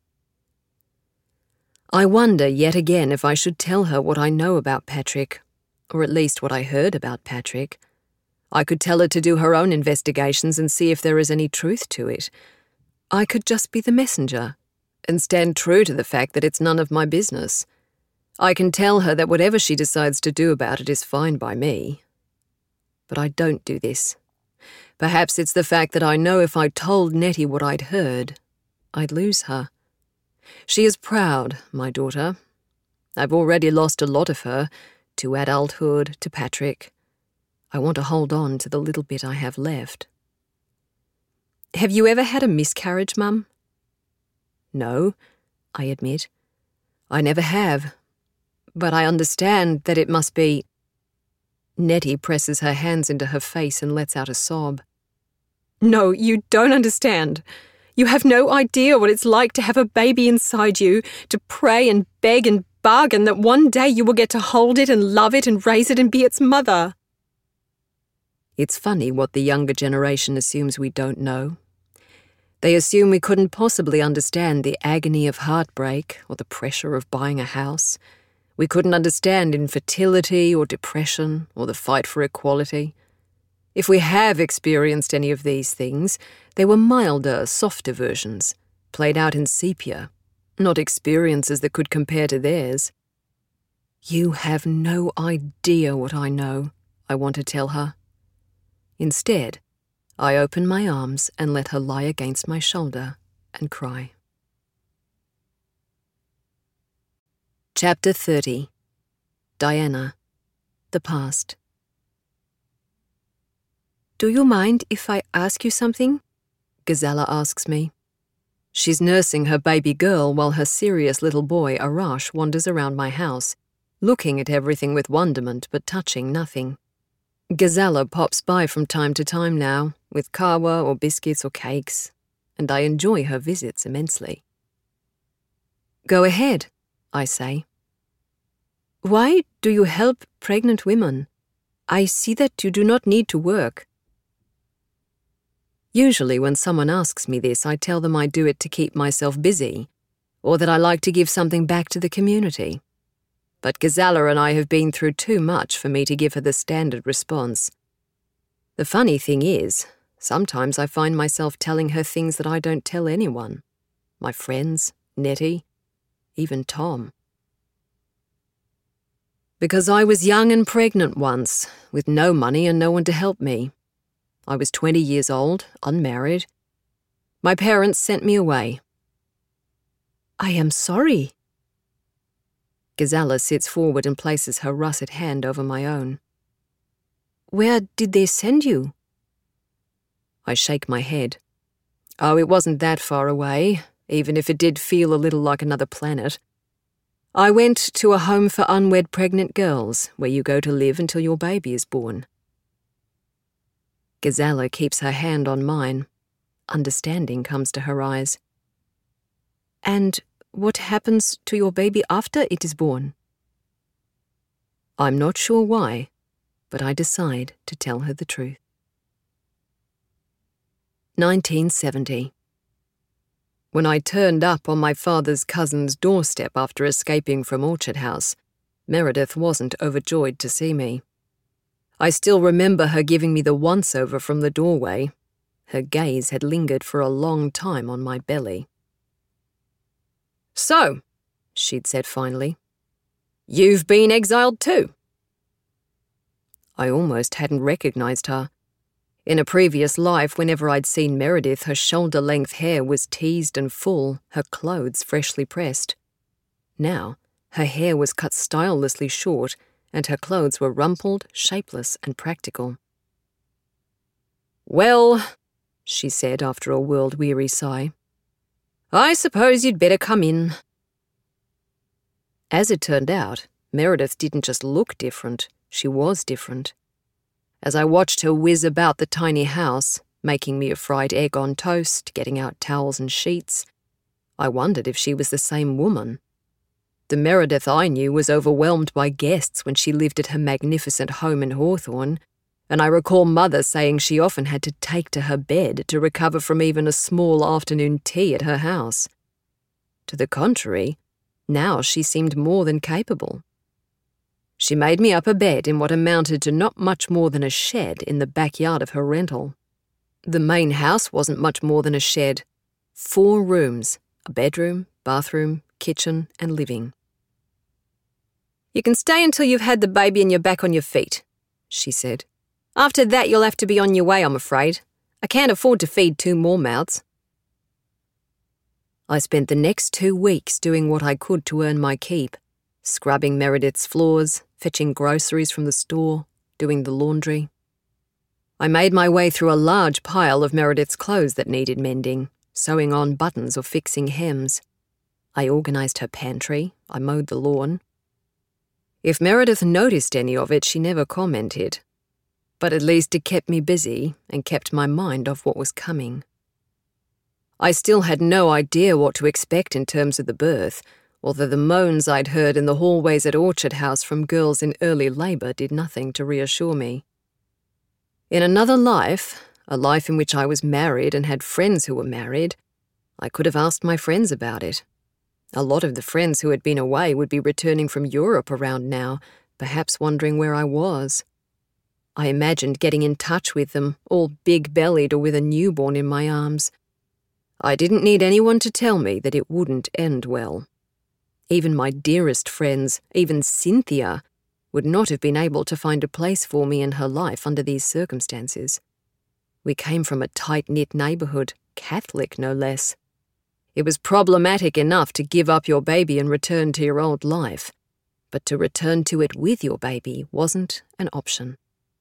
I wonder yet again if I should tell her what I know about Patrick, or at least what I heard about Patrick. I could tell her to do her own investigations and see if there is any truth to it. I could just be the messenger and stand true to the fact that it's none of my business. I can tell her that whatever she decides to do about it is fine by me. But I don't do this. Perhaps it's the fact that I know if I told Nettie what I'd heard, I'd lose her. She is proud, my daughter. I've already lost a lot of her, to adulthood, to Patrick. I want to hold on to the little bit I have left. Have you ever had a miscarriage, Mum? No, I admit. I never have. But I understand that it must be... Nettie presses her hands into her face and lets out a sob. No, you don't understand. You have no idea what it's like to have a baby inside you, to pray and beg and bargain that one day you will get to hold it and love it and raise it and be its mother. It's funny what the younger generation assumes we don't know. They assume we couldn't possibly understand the agony of heartbreak or the pressure of buying a house. We couldn't understand infertility or depression or the fight for equality. If we have experienced any of these things, they were milder, softer versions, played out in sepia, not experiences that could compare to theirs. You have no idea what I know, I want to tell her. Instead, I open my arms and let her lie against my shoulder and cry. Chapter thirty. Diana. The Past. Do you mind if I ask you something? Gazella asks me. She's nursing her baby girl while her serious little boy, Arash, wanders around my house, looking at everything with wonderment but touching nothing. Gazella pops by from time to time now, with kawa or biscuits or cakes, and I enjoy her visits immensely. Go ahead, I say. Why do you help pregnant women? I see that you do not need to work. Usually when someone asks me this, I tell them I do it to keep myself busy, or that I like to give something back to the community. But Gazella and I have been through too much for me to give her the standard response. The funny thing is, sometimes I find myself telling her things that I don't tell anyone. My friends, Nettie, even Tom. Because I was young and pregnant once, with no money and no one to help me. I was twenty years old, unmarried. My parents sent me away. I am sorry. Gazella sits forward and places her russet hand over my own. Where did they send you? I shake my head. Oh, it wasn't that far away, even if it did feel a little like another planet. I went to a home for unwed pregnant girls, where you go to live until your baby is born. Gazella keeps her hand on mine. Understanding comes to her eyes. And what happens to your baby after it is born? I'm not sure why, but I decide to tell her the truth. nineteen seventy. When I turned up on my father's cousin's doorstep after escaping from Orchard House, Meredith wasn't overjoyed to see me. I still remember her giving me the once-over from the doorway. Her gaze had lingered for a long time on my belly. So, she'd said finally, you've been exiled too. I almost hadn't recognized her. In a previous life, whenever I'd seen Meredith, her shoulder-length hair was teased and full, her clothes freshly pressed. Now, her hair was cut stylelessly short, and her clothes were rumpled, shapeless, and practical. Well, she said after a world-weary sigh, I suppose you'd better come in. As it turned out, Meredith didn't just look different, she was different. As I watched her whiz about the tiny house, making me a fried egg on toast, getting out towels and sheets, I wondered if she was the same woman. The Meredith I knew was overwhelmed by guests when she lived at her magnificent home in Hawthorne, and I recall Mother saying she often had to take to her bed to recover from even a small afternoon tea at her house. To the contrary, now she seemed more than capable. She made me up a bed in what amounted to not much more than a shed in the backyard of her rental. The main house wasn't much more than a shed. Four rooms, a bedroom, bathroom, kitchen, and living. You can stay until you've had the baby and you're back on your feet, she said. After that, you'll have to be on your way, I'm afraid. I can't afford to feed two more mouths. I spent the next two weeks doing what I could to earn my keep, scrubbing Meredith's floors, fetching groceries from the store, doing the laundry. I made my way through a large pile of Meredith's clothes that needed mending, sewing on buttons or fixing hems. I organised her pantry, I mowed the lawn. If Meredith noticed any of it, she never commented. But at least it kept me busy and kept my mind off what was coming. I still had no idea what to expect in terms of the birth, although the moans I'd heard in the hallways at Orchard House from girls in early labour did nothing to reassure me. In another life, a life in which I was married and had friends who were married, I could have asked my friends about it. A lot of the friends who had been away would be returning from Europe around now, perhaps wondering where I was. I imagined getting in touch with them, all big-bellied or with a newborn in my arms. I didn't need anyone to tell me that it wouldn't end well. Even my dearest friends, even Cynthia, would not have been able to find a place for me in her life under these circumstances. We came from a tight-knit neighbourhood, Catholic no less. It was problematic enough to give up your baby and return to your old life, but to return to it with your baby wasn't an option.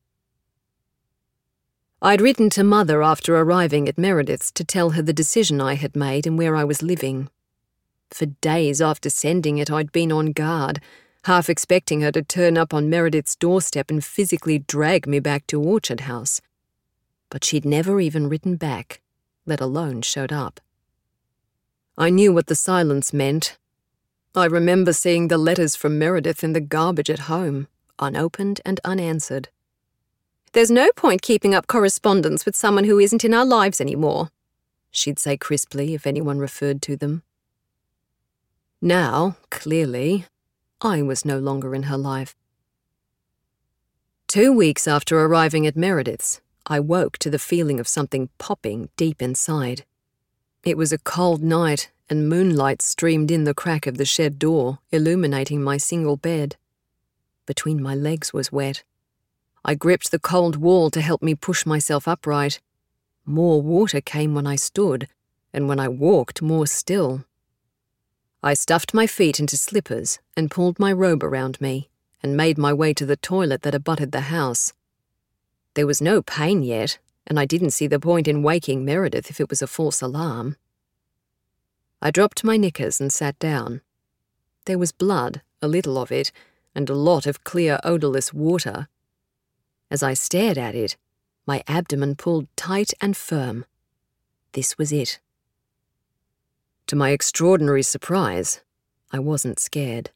I'd written to Mother after arriving at Meredith's to tell her the decision I had made and where I was living. For days after sending it, I'd been on guard, half expecting her to turn up on Meredith's doorstep and physically drag me back to Orchard House. But she'd never even written back, let alone showed up. I knew what the silence meant. I remember seeing the letters from Meredith in the garbage at home, unopened and unanswered. "There's no point keeping up correspondence with someone who isn't in our lives anymore," she'd say crisply if anyone referred to them. Now, clearly, I was no longer in her life. Two weeks after arriving at Meredith's, I woke to the feeling of something popping deep inside. It was a cold night, and moonlight streamed in the crack of the shed door, illuminating my single bed. Between my legs was wet. I gripped the cold wall to help me push myself upright. More water came when I stood, and when I walked, more still. I stuffed my feet into slippers and pulled my robe around me, and made my way to the toilet that abutted the house. There was no pain yet, and I didn't see the point in waking Meredith if it was a false alarm. I dropped my knickers and sat down. There was blood, a little of it, and a lot of clear, odourless water. As I stared at it, my abdomen pulled tight and firm. This was it. To my extraordinary surprise, I wasn't scared.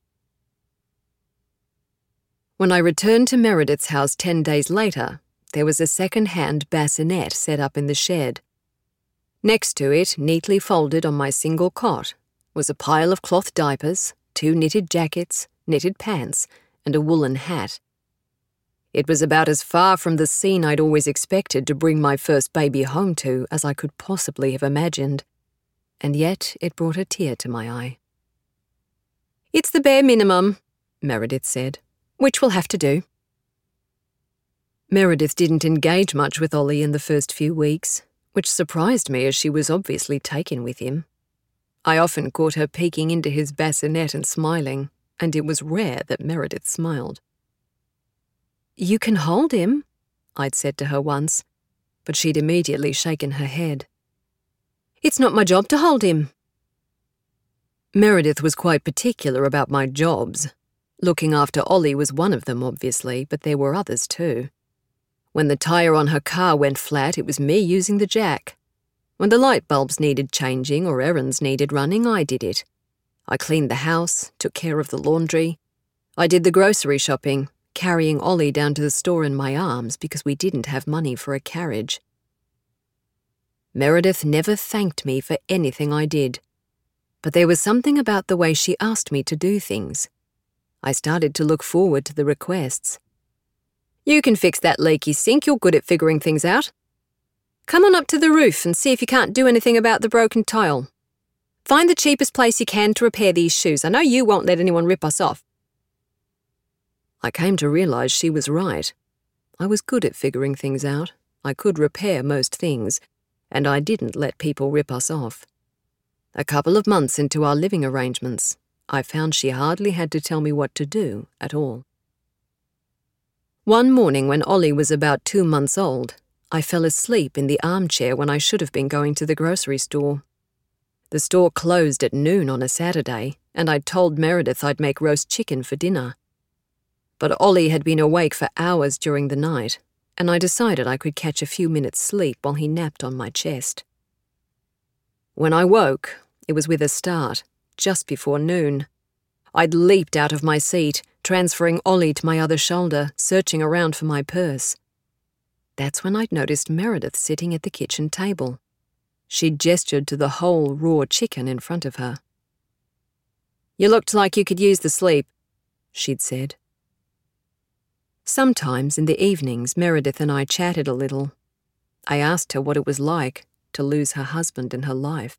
When I returned to Meredith's house ten days later, there was a second-hand bassinet set up in the shed. Next to it, neatly folded on my single cot, was a pile of cloth diapers, two knitted jackets, knitted pants, and a woolen hat. It was about as far from the scene I'd always expected to bring my first baby home to as I could possibly have imagined, and yet it brought a tear to my eye. "It's the bare minimum," Meredith said, "which will have to do." Meredith didn't engage much with Ollie in the first few weeks, which surprised me as she was obviously taken with him. I often caught her peeking into his bassinet and smiling, and it was rare that Meredith smiled. "You can hold him," I'd said to her once, but she'd immediately shaken her head. "It's not my job to hold him." Meredith was quite particular about my jobs. Looking after Ollie was one of them, obviously, but there were others too. When the tyre on her car went flat, it was me using the jack. When the light bulbs needed changing or errands needed running, I did it. I cleaned the house, took care of the laundry. I did the grocery shopping, carrying Ollie down to the store in my arms because we didn't have money for a carriage. Meredith never thanked me for anything I did, but there was something about the way she asked me to do things. I started to look forward to the requests. "You can fix that leaky sink, you're good at figuring things out. Come on up to the roof and see if you can't do anything about the broken tile. Find the cheapest place you can to repair these shoes. I know you won't let anyone rip us off." I came to realise she was right. I was good at figuring things out. I could repair most things, and I didn't let people rip us off. A couple of months into our living arrangements, I found she hardly had to tell me what to do at all. One morning when Ollie was about two months old, I fell asleep in the armchair when I should have been going to the grocery store. The store closed at noon on a Saturday, and I'd told Meredith I'd make roast chicken for dinner. But Ollie had been awake for hours during the night, and I decided I could catch a few minutes' sleep while he napped on my chest. When I woke, it was with a start, just before noon. I'd leaped out of my seat, transferring Ollie to my other shoulder, searching around for my purse. That's when I'd noticed Meredith sitting at the kitchen table. She'd gestured to the whole raw chicken in front of her. "You looked like you could use the sleep," she'd said. Sometimes in the evenings, Meredith and I chatted a little. I asked her what it was like to lose her husband in her life.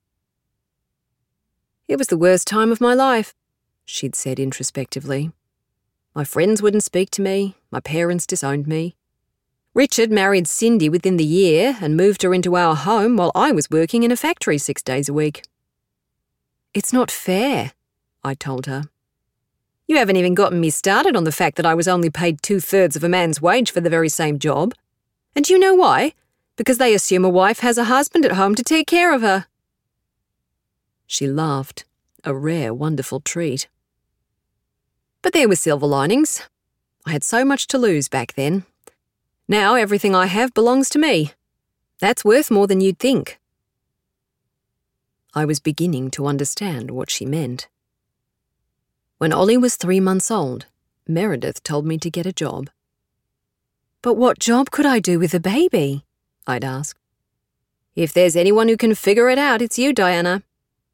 "It was the worst time of my life," she'd said introspectively. "My friends wouldn't speak to me, my parents disowned me. Richard married Cindy within the year and moved her into our home while I was working in a factory six days a week." "It's not fair," I told her. "You haven't even gotten me started on the fact that I was only paid two-thirds of a man's wage for the very same job. And do you know why? Because they assume a wife has a husband at home to take care of her." She laughed, a rare, wonderful treat. But there were silver linings. I had so much to lose back then. Now everything I have belongs to me. That's worth more than you'd think. I was beginning to understand what she meant. When Ollie was three months old, Meredith told me to get a job. "But what job could I do with a baby?" I'd asked. "If there's anyone who can figure it out, it's you, Diana."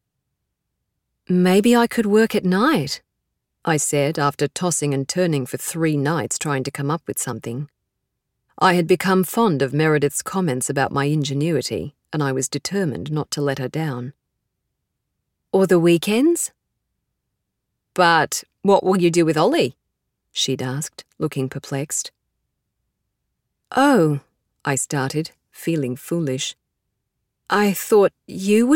"Maybe I could work at night," I said after tossing and turning for three nights trying to come up with something. I had become fond of Meredith's comments about my ingenuity, and I was determined not to let her down. "Or the weekends?" "But what will you do with Ollie?" she'd asked, looking perplexed. "Oh," I started, feeling foolish. "I thought you would